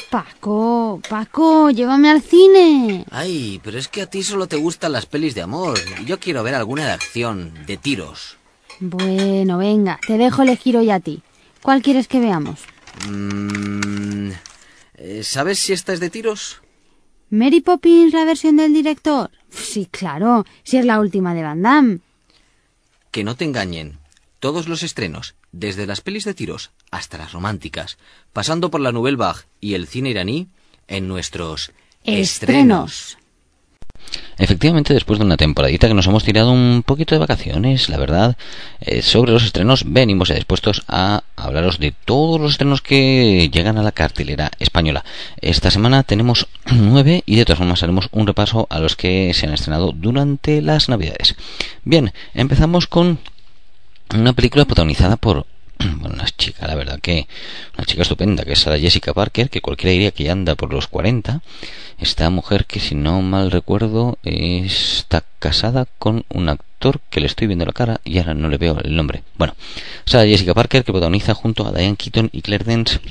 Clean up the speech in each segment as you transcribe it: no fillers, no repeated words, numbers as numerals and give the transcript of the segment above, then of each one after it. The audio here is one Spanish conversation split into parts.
Paco, llévame al cine. Ay, pero es que a ti solo te gustan las pelis de amor. Yo quiero ver alguna de acción, de tiros. Bueno, venga, te dejo elegir hoy a ti. ¿Cuál quieres que veamos? ¿Sabes si esta es de tiros? ¿Mary Poppins, la versión del director? Sí, claro, si es la última de Van Damme. Que no te engañen. Todos los estrenos, desde las pelis de tiros hasta las románticas, pasando por la Nouvelle Vague y el cine iraní, en nuestros estrenos. Efectivamente, después de una temporadita que nos hemos tirado un poquito de vacaciones, la verdad, sobre los estrenos venimos ya dispuestos a hablaros de todos los estrenos que llegan a la cartelera española. Esta semana tenemos 9 y de todas formas haremos un repaso a los que se han estrenado durante las Navidades. Bien, empezamos con una película protagonizada por una chica, la verdad que una chica estupenda, que es Sarah Jessica Parker, que cualquiera diría que ya anda por los 40. Esta mujer que, si no mal recuerdo, está casada con un actor que le estoy viendo la cara y ahora no le veo el nombre. Bueno, Sarah Jessica Parker, que protagoniza junto a Diane Keaton y Claire Danes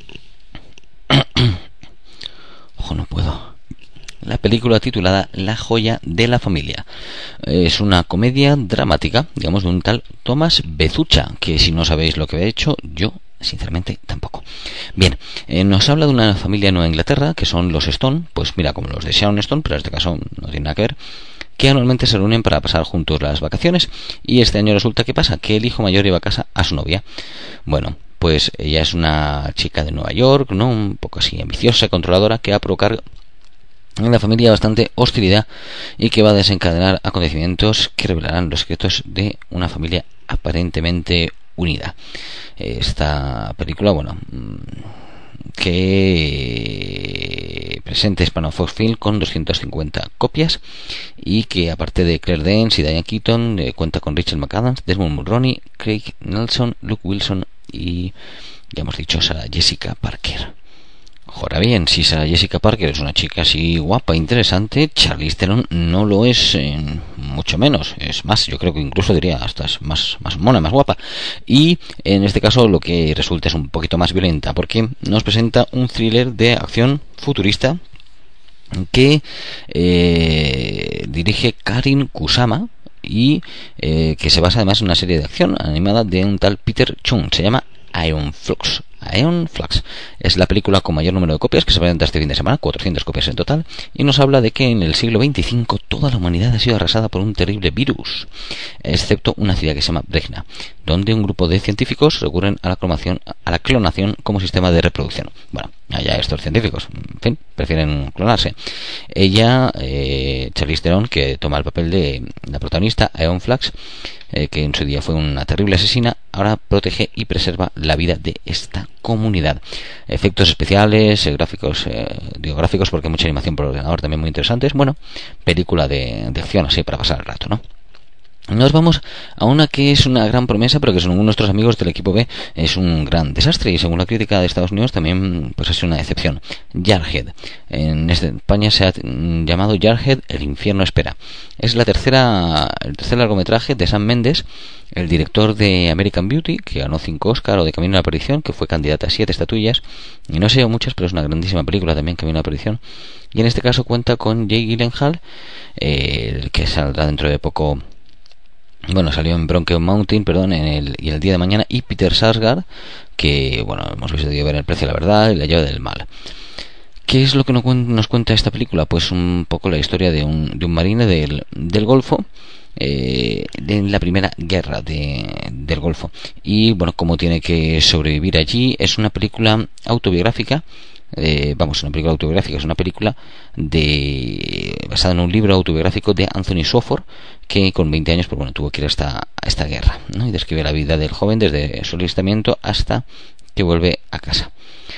ojo, no puedo. La película titulada La joya de la familia. Es una comedia dramática, digamos, de un tal Thomas Bezucha, que si no sabéis lo que ha hecho, yo sinceramente tampoco. Bien, nos habla de una familia en Nueva Inglaterra, que son los Stone, pues mira, como los de Sharon Stone, pero en este caso no tiene nada que ver, que anualmente se reúnen para pasar juntos las vacaciones, y este año resulta que pasa, que el hijo mayor lleva a casa a su novia. Bueno, pues ella es una chica de Nueva York, ¿no? Un poco así ambiciosa, controladora, que va a provocar en la familia bastante hostilidad y que va a desencadenar acontecimientos que revelarán los secretos de una familia aparentemente unida. Esta película, bueno, que presente Hispano Fox Film con 250 copias y que aparte de Claire Danes y Diane Keaton cuenta con Rachel McAdams, Desmond Mulroney, Craig Nelson, Luke Wilson y, ya hemos dicho, Sarah Jessica Parker. Ahora bien, si Sarah Jessica Parker es una chica así guapa, interesante, Charlize Theron no lo es, mucho menos. Es más, yo creo que incluso diría hasta es más mona, más guapa. Y en este caso lo que resulta es un poquito más violenta, porque nos presenta un thriller de acción futurista que dirige Karin Kusama y que se basa además en una serie de acción animada de un tal Peter Chung. Se llama Aeon Flux. Es la película con mayor número de copias que se presenta este fin de semana, 400 copias en total, y nos habla de que en el siglo XXV toda la humanidad ha sido arrasada por un terrible virus, excepto una ciudad que se llama Bregna, donde un grupo de científicos recurren a la clonación como sistema de reproducción. Bueno, allá estos científicos, en fin, prefieren clonarse. Ella, Charlize Theron, que toma el papel de la protagonista, Aeon Flux, que en su día fue una terrible asesina, ahora protege y preserva la vida de esta comunidad. Efectos especiales, gráficos porque hay mucha animación por ordenador también muy interesantes. Bueno, película de acción así para pasar el rato, ¿no? Nos vamos a una que es una gran promesa, pero que según nuestros amigos del equipo B es un gran desastre, y según la crítica de Estados Unidos también pues ha sido una decepción. Jarhead. En España se ha llamado Jarhead, el infierno espera. Es el tercer largometraje de Sam Mendes, el director de American Beauty, que ganó 5 Oscar, o de Camino a la Perdición, que fue candidata a 7 estatuillas, y no sé muchas, pero es una grandísima película también, Camino a la Perdición. Y en este caso cuenta con Jake Gyllenhaal, que saldrá dentro de poco. Bueno, salió en Brokeback Mountain, y el día de mañana, y Peter Sarsgaard, que, bueno, hemos visto ver El precio de la verdad y La llave del mal. ¿Qué es lo que nos cuenta esta película? Pues un poco la historia de un marine del Golfo, en la primera guerra del Golfo, y bueno, cómo tiene que sobrevivir allí. Es una película autobiográfica. Es una película basada en un libro autobiográfico de Anthony Swofford, que con 20 años pues bueno, tuvo que ir a esta guerra, ¿no? Y describe la vida del joven desde su alistamiento hasta que vuelve a casa,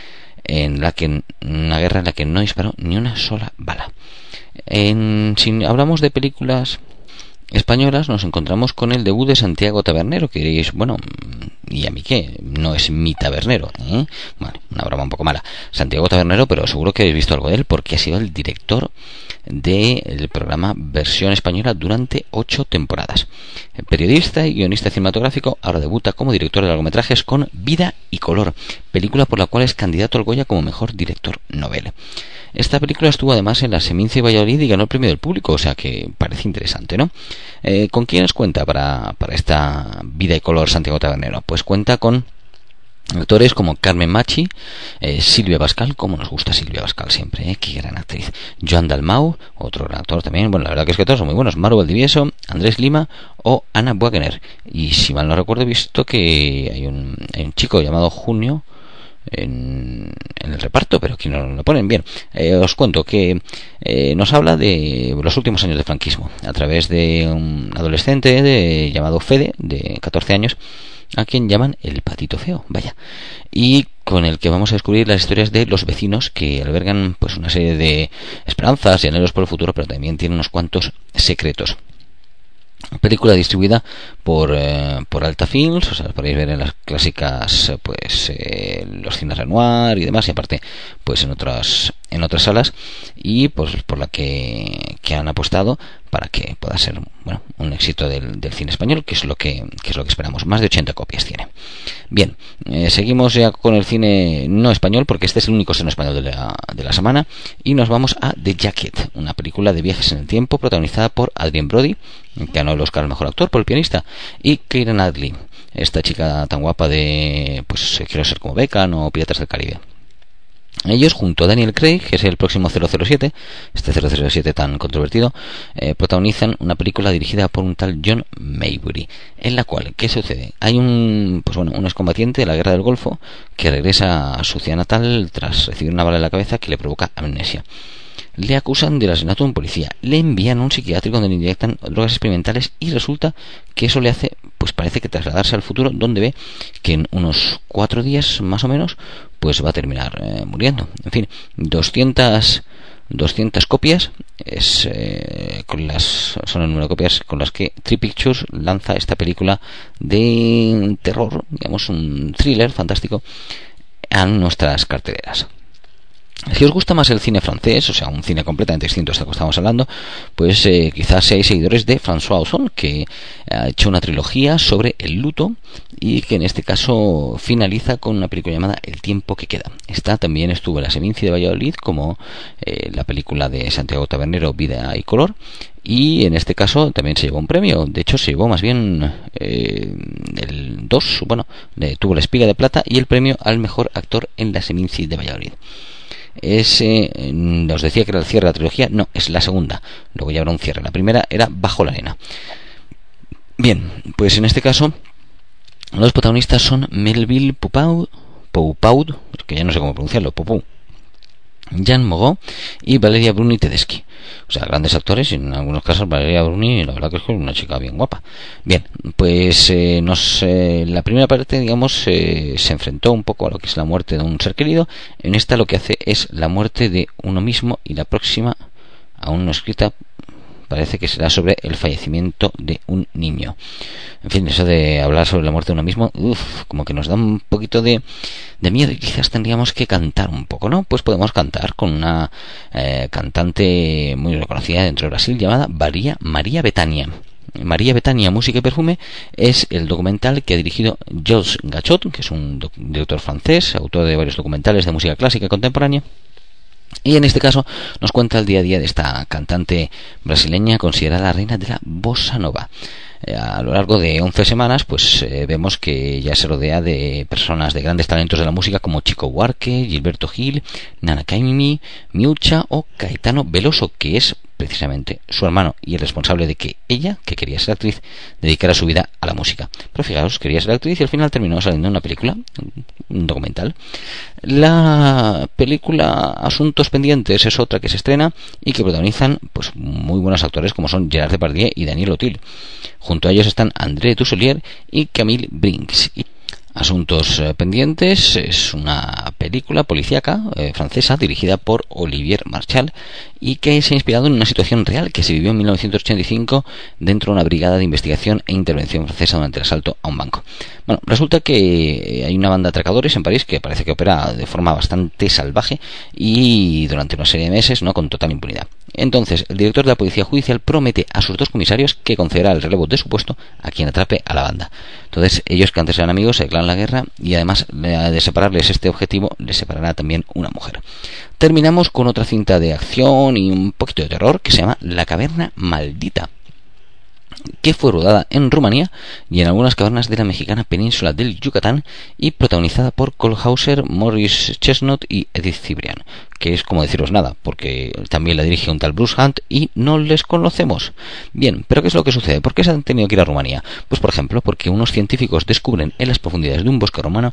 una guerra en la que no disparó ni una sola bala. Si hablamos de películas españolas, nos encontramos con el debut de Santiago Tabernero, que diréis, bueno, ¿y a mí qué? No es mi tabernero, ¿eh? Bueno, una broma un poco mala, Santiago Tabernero, pero seguro que habéis visto algo de él porque ha sido el director del programa Versión Española durante 8 temporadas. Periodista y guionista cinematográfico, ahora debuta como director de largometrajes con Vida y Color, película por la cual es candidato al Goya como mejor director novel. Esta película estuvo además en la Seminci de Valladolid y ganó el premio del público, o sea que parece interesante, ¿no? ¿Con quiénes cuenta para esta Vida y Color Santiago Tabernero? Pues cuenta con actores como Carmen Machi, Silvia Pascal, como nos gusta Silvia Pascal siempre, qué gran actriz, Joan Dalmau, otro gran actor también, bueno, la verdad que es que todos son muy buenos, Maru Valdivieso, Andrés Lima o Ana Wagner. Y si mal no recuerdo, he visto que hay un chico llamado Junio en el reparto, pero aquí no lo ponen bien. Os cuento que nos habla de los últimos años de franquismo a través de un adolescente llamado Fede, de 14 años, a quien llaman el patito feo, vaya, y con el que vamos a descubrir las historias de los vecinos que albergan pues una serie de esperanzas y anhelos por el futuro, pero también tienen unos cuantos secretos. Película distribuida por Alta Films, o sea, podéis ver en las clásicas pues los cines Renoir y demás, y aparte pues en otras salas, y pues por la que han apostado para que pueda ser, bueno, un éxito del cine español, que es lo que esperamos. Más de 80 copias tiene. Bien, seguimos ya con el cine no español, porque este es el único estreno español de la semana, y nos vamos a The Jacket, una película de viajes en el tiempo protagonizada por Adrien Brody, que ganó el Oscar al mejor actor por El pianista, y Keira Knightley, esta chica tan guapa de pues Quiero ser como Beckham o Piratas del Caribe. Ellos, junto a Daniel Craig, que es el próximo 007, este 007 tan controvertido, protagonizan una película dirigida por un tal John Maybury, en la cual, ¿qué sucede? Hay un excombatiente de la Guerra del Golfo que regresa a su ciudad natal tras recibir una bala en la cabeza que le provoca amnesia. Le acusan del asesinato de un policía, le envían a un psiquiátrico donde le inyectan drogas experimentales y resulta que eso le hace, pues parece que trasladarse al futuro, donde ve que en unos 4 días más o menos pues va a terminar muriendo. En fin, 200 copias son el número de copias con las que Tree Pictures lanza esta película de terror, digamos un thriller fantástico, a nuestras carteleras. Si os gusta más el cine francés, o sea, un cine completamente distinto a este que estamos hablando, pues quizás seáis seguidores de François Ozon, que ha hecho una trilogía sobre el luto y que en este caso finaliza con una película llamada El tiempo que queda. Esta también estuvo en la Seminci de Valladolid, como la película de Santiago Tabernero, Vida y Color, y en este caso también se llevó un premio. De hecho, se llevó más bien tuvo la Espiga de Plata y el premio al mejor actor en la Seminci de Valladolid. Os decía que era el cierre de la trilogía. No, es la segunda. Luego ya habrá un cierre. La primera era Bajo la arena. Bien, pues en este caso los protagonistas son Melville Poupaud, que ya no sé cómo pronunciarlo, Popou, Jean Moreau y Valeria Bruni Tedeschi. O sea, grandes actores, y en algunos casos Valeria Bruni, la verdad que es una chica bien guapa. Bien, pues la primera parte, digamos, se enfrentó un poco a lo que es la muerte de un ser querido. En esta lo que hace es la muerte de uno mismo, y la próxima, aún no escrita, parece que será sobre el fallecimiento de un niño. En fin, eso de hablar sobre la muerte de uno mismo, como que nos da un poquito de miedo, y quizás tendríamos que cantar un poco, ¿no? Pues podemos cantar con una cantante muy reconocida dentro de Brasil llamada María Bethânia. María Bethânia, música y perfume, es el documental que ha dirigido Georges Gachot, que es un director francés, autor de varios documentales de música clásica y contemporánea. Y en este caso nos cuenta el día a día de esta cantante brasileña considerada la reina de la bossa nova. A lo largo de 11 semanas pues vemos que ya se rodea de personas de grandes talentos de la música como Chico Buarque, Gilberto Gil, Nana Caymmi, Miuccia o Caetano Veloso, que es precisamente su hermano y el responsable de que ella, que quería ser actriz, dedicara su vida a la música. Pero fijaos, quería ser actriz y al final terminó saliendo en una película, un documental. La película Asuntos pendientes es otra que se estrena y que protagonizan pues muy buenos actores como son Gerard Depardieu y Daniel Auteuil. Junto a ellos están André Dussolier y Camille Brinks. Asuntos pendientes es una película policíaca francesa dirigida por Olivier Marchal y que se ha inspirado en una situación real que se vivió en 1985 dentro de una brigada de investigación e intervención francesa durante el asalto a un banco. Bueno, resulta que hay una banda de atracadores en París que parece que opera de forma bastante salvaje y durante una serie de meses, ¿no?, con total impunidad. Entonces, el director de la Policía Judicial promete a sus dos comisarios que concederá el relevo de su puesto a quien atrape a la banda. Entonces, ellos, que antes eran amigos, se declaran la guerra y además de separarles este objetivo, les separará también una mujer. Terminamos con otra cinta de acción y un poquito de terror que se llama La Caverna Maldita, que fue rodada en Rumanía y en algunas cavernas de la mexicana península del Yucatán y protagonizada por Cole Hauser, Morris Chestnut y Edith Cibrian, que es como deciros nada, porque también la dirige un tal Bruce Hunt y no les conocemos. Bien, pero ¿qué es lo que sucede? ¿Por qué se han tenido que ir a Rumanía? Pues por ejemplo, porque unos científicos descubren en las profundidades de un bosque rumano,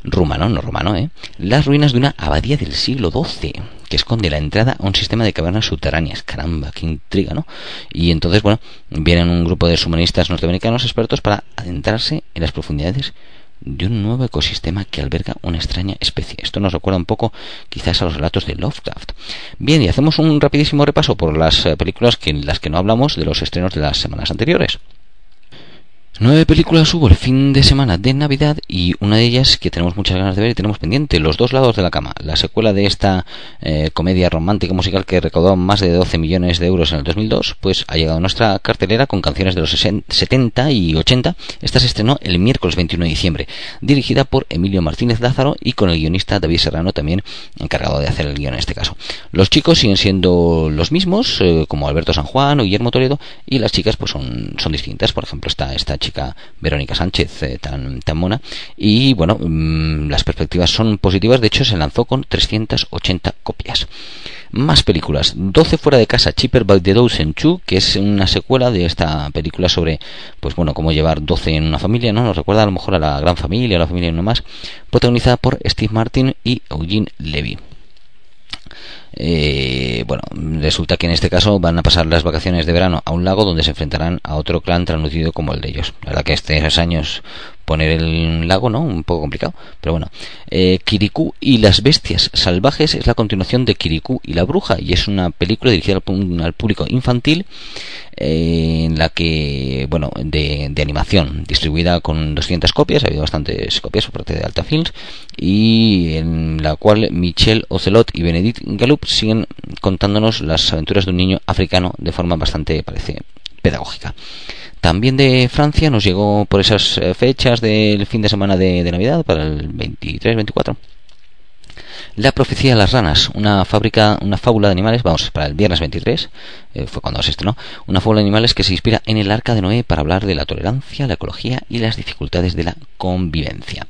las ruinas de una abadía del siglo XII, que esconde la entrada a un sistema de cavernas subterráneas. Caramba, qué intriga, ¿no? Y entonces, bueno, vienen un grupo de submarinistas norteamericanos expertos para adentrarse en las profundidades de un nuevo ecosistema que alberga una extraña especie. Esto nos recuerda un poco quizás a los relatos de Lovecraft. Bien, y hacemos un rapidísimo repaso por las películas en las que no hablamos de los estrenos de las semanas anteriores. 9 películas hubo el fin de semana de Navidad y una de ellas que tenemos muchas ganas de ver y tenemos pendiente, Los dos lados de la cama, la secuela de esta comedia romántica musical que recaudó más de 12 millones de euros en el 2002, pues ha llegado a nuestra cartelera con canciones de los 70 y 80. Esta se estrenó el miércoles 21 de diciembre, dirigida por Emilio Martínez Lázaro y con el guionista David Serrano también encargado de hacer el guion en este caso. Los chicos siguen siendo los mismos, como Alberto San Juan o Guillermo Toledo, y las chicas pues son distintas. Por ejemplo, esta chica Verónica Sánchez, tan mona, y bueno, las perspectivas son positivas. De hecho, se lanzó con 380 copias. Más películas: 12 fuera de casa, Cheaper by the Dozen 2, que es una secuela de esta película sobre, pues bueno, cómo llevar 12 en una familia, ¿no? Nos recuerda a lo mejor a La Gran Familia o La Familia y no más, protagonizada por Steve Martin y Eugene Levy. Bueno, resulta que en este caso van a pasar las vacaciones de verano a un lago donde se enfrentarán a otro clan tan nutrido como el de ellos. La verdad que estos años poner el lago, ¿no?, un poco complicado, pero bueno. Kirikou y las bestias salvajes es la continuación de Kirikou y la bruja y es una película dirigida al público infantil, en la que, bueno, de animación, distribuida con 200 copias, ha habido bastantes copias por parte de Alta Films, y en la cual Michel Ocelot y Benedict Gallup siguen contándonos las aventuras de un niño africano de forma bastante, parece, pedagógica. También de Francia nos llegó por esas fechas del fin de semana de Navidad, para el 23-24, La profecía de las ranas, una fábula de animales, para el viernes 23, fue cuando se estrenó, una fábula de animales que se inspira en el Arca de Noé para hablar de la tolerancia, la ecología y las dificultades de la convivencia.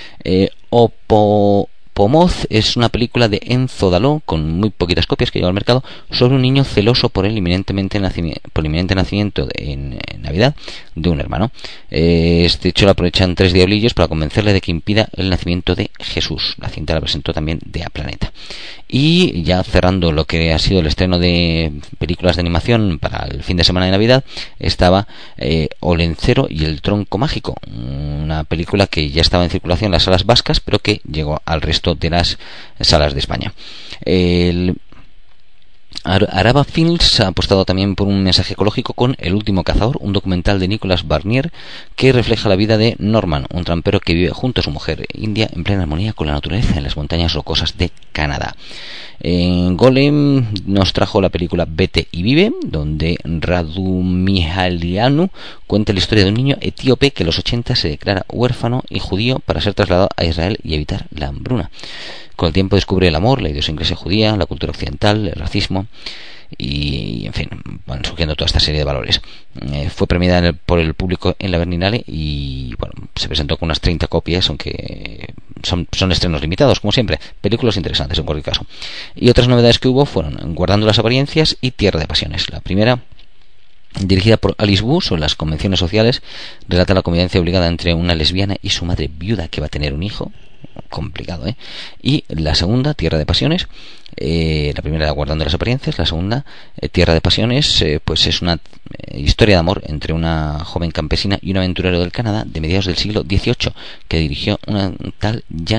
Pomoz es una película de Enzo Daló, con muy poquitas copias, que llegó al mercado, sobre un niño celoso por el inminente nacimiento en Navidad de un hermano. Este hecho lo aprovechan 3 diablillos para convencerle de que impida el nacimiento de Jesús. La cinta la presentó también de A Planeta. Y ya cerrando lo que ha sido el estreno de películas de animación para el fin de semana de Navidad, estaba Olencero y el tronco mágico, una película que ya estaba en circulación en las salas vascas, pero que llegó al resto de las salas de España. Araba Films ha apostado también por un mensaje ecológico con El último cazador, un documental de Nicolas Barnier que refleja la vida de Norman, un trampero que vive junto a su mujer india en plena armonía con la naturaleza en las montañas rocosas de Canadá. Golem nos trajo la película Vete y vive, donde Radu Mihalianu cuenta la historia de un niño etíope que en los 80 se declara huérfano y judío para ser trasladado a Israel y evitar la hambruna. Con el tiempo descubre el amor, la idiosincrasia judía, la cultura occidental, el racismo y, en fin, van surgiendo toda esta serie de valores. Fue premiada por el público en la Berlinale y, bueno, se presentó con unas 30 copias, aunque son estrenos limitados, como siempre. Películas interesantes en cualquier caso. Y otras novedades que hubo fueron Guardando las apariencias y Tierra de pasiones. La primera, dirigida por Alice Wu, sobre las convenciones sociales, relata la convivencia obligada entre una lesbiana y su madre viuda que va a tener un hijo. Complicado, ¿eh? Y la segunda, Tierra de pasiones, la primera, Guardando las apariencias, la segunda, Tierra de pasiones, pues es una historia de amor entre una joven campesina y un aventurero del Canadá de mediados del siglo XVIII que dirigió un tal Jan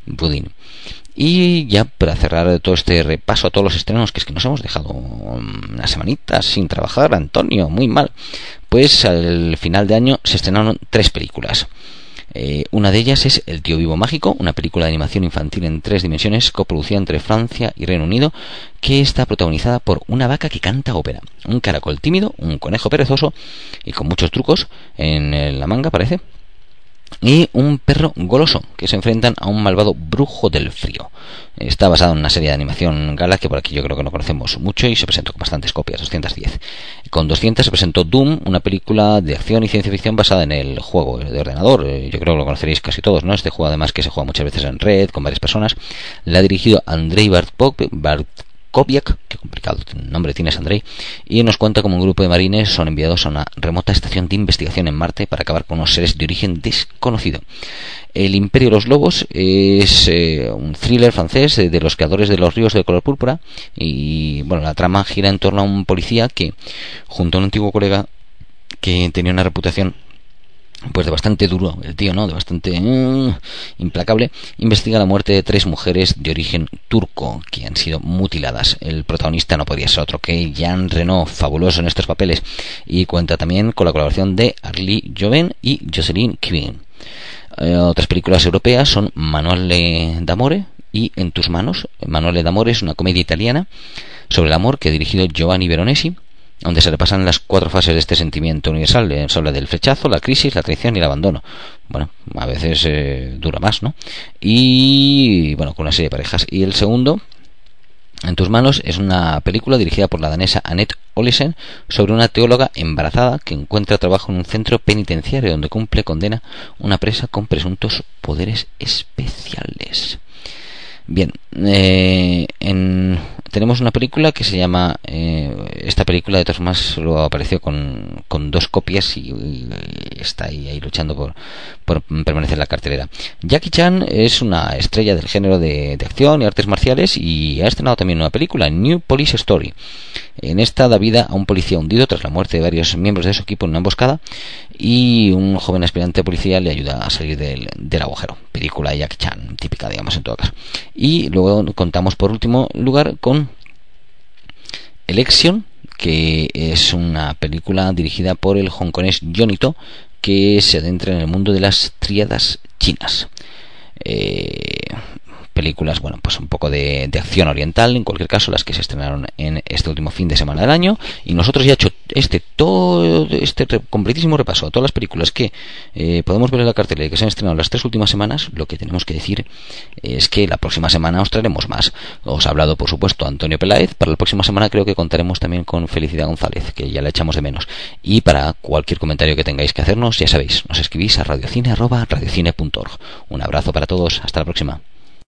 budín. Y ya para cerrar todo este repaso a todos los estrenos, que es que nos hemos dejado unas semanitas sin trabajar, Antonio, muy mal, pues al final de año se estrenaron 3 películas. Una de ellas es El tío vivo mágico, una película de animación infantil en 3 dimensiones coproducida entre Francia y Reino Unido, que está protagonizada por una vaca que canta ópera, un caracol tímido, un conejo perezoso y con muchos trucos en la manga parece, y un perro goloso que se enfrentan a un malvado brujo del frío. Está basado en una serie de animación gala que por aquí yo creo que no conocemos mucho y se presentó con bastantes copias, 210. Con 200 se presentó Doom, una película de acción y ciencia ficción basada en el juego de ordenador. Yo creo que lo conoceréis casi todos, ¿no? Este juego además que se juega muchas veces en red, con varias personas. La ha dirigido Andrei Bartkowiak, qué complicado nombre tienes, Andrei, y nos cuenta cómo un grupo de marines son enviados a una remota estación de investigación en Marte para acabar con unos seres de origen desconocido. El Imperio de los Lobos es un thriller francés de los creadores de Los ríos de color púrpura, y bueno, la trama gira en torno a un policía que, junto a un antiguo colega que tenía una reputación pues de bastante duro, el tío, ¿no? De bastante implacable, investiga la muerte de 3 mujeres de origen turco que han sido mutiladas. El protagonista no podría ser otro que Jean Reno, fabuloso en estos papeles, y cuenta también con la colaboración de Arlie Joven y Jocelyn Kvin. Otras películas europeas son Manuale d'Amore y En tus manos. Manuale d'Amore es una comedia italiana sobre el amor que ha dirigido Giovanni Veronesi, donde se repasan las 4 fases de este sentimiento universal. Se habla del flechazo, la crisis, la traición y el abandono. Bueno, a veces dura más, ¿no? Y bueno, con una serie de parejas. Y el segundo, En tus manos, es una película dirigida por la danesa Annette Olesen sobre una teóloga embarazada que encuentra trabajo en un centro penitenciario donde cumple condena una presa con presuntos poderes especiales. Bien, tenemos una película que se llama esta película de todas formas lo apareció con 2 copias y está ahí luchando por permanecer en la cartelera. Jackie Chan es una estrella del género de acción y artes marciales y ha estrenado también una película, New Police Story. En esta da vida a un policía hundido tras la muerte de varios miembros de su equipo en una emboscada, y un joven aspirante policía le ayuda a salir del agujero. Película de Jackie Chan, típica, digamos, en todo caso. Y luego contamos por último lugar con Election, que es una película dirigida por el hongkonés Johnny To, que se adentra en el mundo de las tríadas chinas. Películas, bueno, pues un poco de acción oriental, en cualquier caso, las que se estrenaron en este último fin de semana del año. Y nosotros ya hecho todo este completísimo repaso a todas las películas que podemos ver en la cartelera y que se han estrenado las 3 últimas semanas. Lo que tenemos que decir es que la próxima semana os traeremos más. Os ha hablado, por supuesto, Antonio Peláez. Para la próxima semana creo que contaremos también con Felicidad González, que ya la echamos de menos. Y para cualquier comentario que tengáis que hacernos, ya sabéis, nos escribís a radiocine@radiocine.org. Un abrazo para todos, hasta la próxima.